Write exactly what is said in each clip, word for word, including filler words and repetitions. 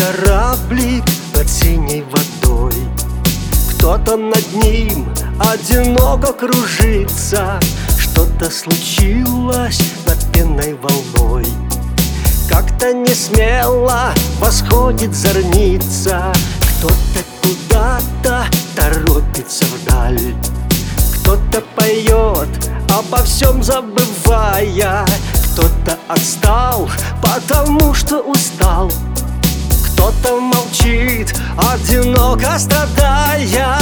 кораблик над синей водой. Кто-то над ним одиноко кружится. Что-то случилось над пенной волной. Как-то не смело восходит зорница. Кто-то куда-то торопится вдаль. Кто-то поет, обо всем забывая. Кто-то отстал, потому что устал. Кто-то молчит, одиноко страдая.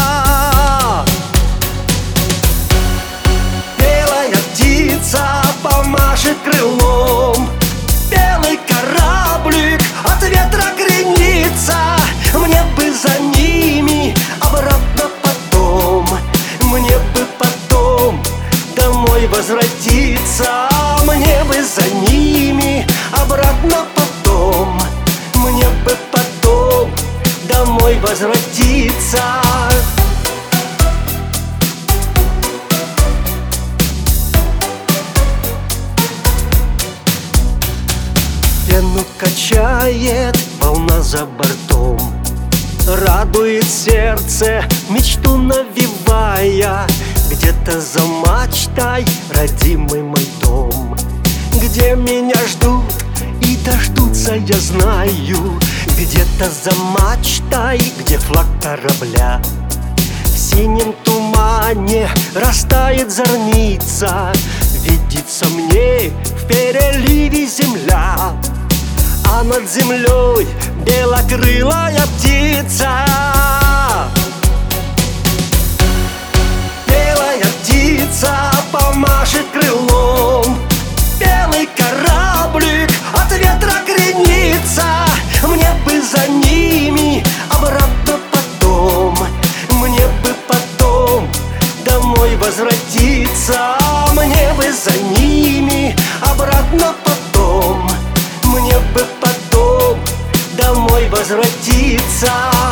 Белая птица помашет крылом. Белый кораблик от ветра кренится. Мне бы за ними обратно потом. Мне бы потом домой возвратиться. Мне бы за ними обратно потом. Мне бы потом домой возвратиться. Пену качает волна за бортом. Радует сердце, мечту навевая. Где-то за мачтой родимый мой дом, где меня ждут и дождутся, я знаю. Где-то за мачтой, где флаг корабля. В синем тумане растает зорница. Видится мне в переливе земля, а над землей белокрылая птица. Белая птица помашет крылом. Белый кораблик от ветра кренится. Мне бы за ними обратно потом. Мне бы потом домой возвратиться. Мне бы за ними обратно потом. Мне бы потом домой возвратиться.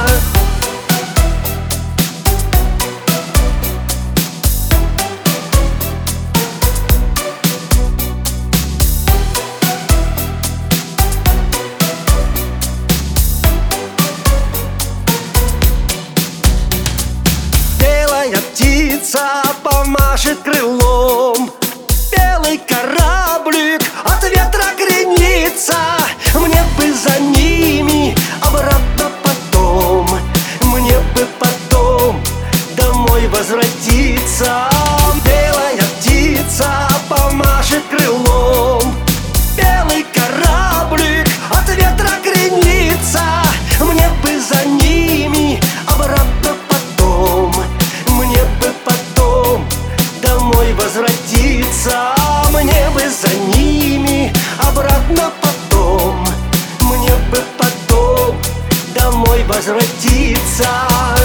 Белая птица помашет крылом. Белый кораблик от ветра кренится. Мне бы за ними обратно потом. Мне бы потом домой возвратиться. Белая птица помашет крылом. Белый кораблик от ветра кренится. Мне бы за ними обратно потом. Мне бы потом домой возвратиться. Мне бы за ними обратно потом. Мне бы потом домой возвратиться.